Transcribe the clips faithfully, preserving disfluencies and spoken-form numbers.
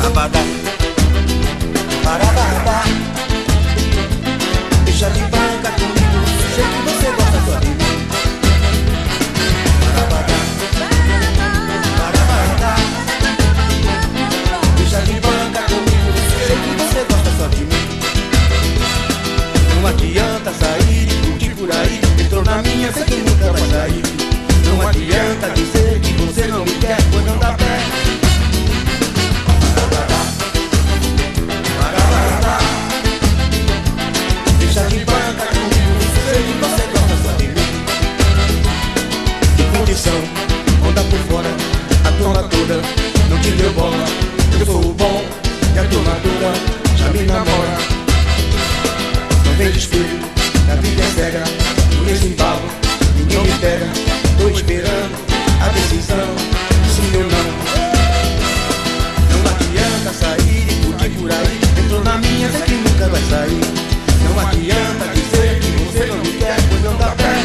Parabada, parabada. Deixa de banca comigo, sei que você gosta só de mim. Parabada, parabada. Deixa de banca comigo, sei que você gosta só de mim. Não adianta sair e curtir por aí, entrou na minha, sei que nunca vai sair. Não adianta dizer que você não me quer, pois não dá pé. Deixa de banca comigo, sei que você gosta só de mim. Que condição, anda por fora, a turma toda não te deu bola. Eu sou o bom e a turma toda já me namora. Não vem de espelho, a vida é cega, por esse embalo ninguém me pega. Tô esperando a decisão, sim ou não. Não adianta sair e curtir por aí, entrou na minha, sei que nunca vai sair. Não adianta dizer que você não me quer, pois não dá pé.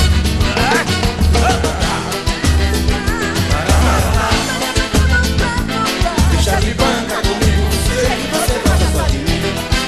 Deixa de banca comigo, sei que você gosta só de mim.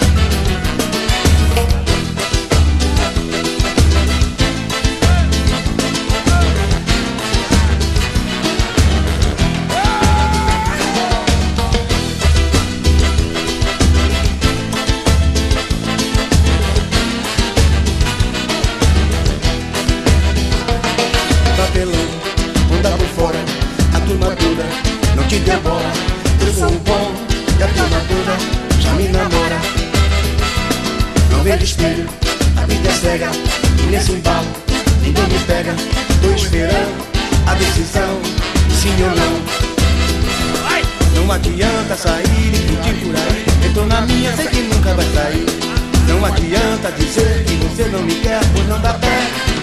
Papelão, anda por fora, a turma toda não te deu bola. Eu sou o bom e a turma toda já me namora. Não vem de espelho, a vida é cega, e nesse embalo ninguém me pega. Tô esperando a decisão, sim ou não. Não adianta sair e curtir por aí, entrou na minha, sei que nunca vai sair. Não adianta dizer que você não me quer, pois não dá pé.